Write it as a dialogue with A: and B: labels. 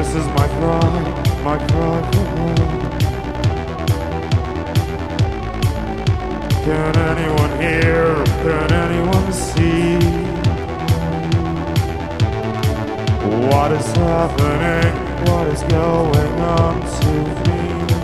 A: This is my cry for help. Can anyone hear? Can anyone see? What is happening? What is going on to me?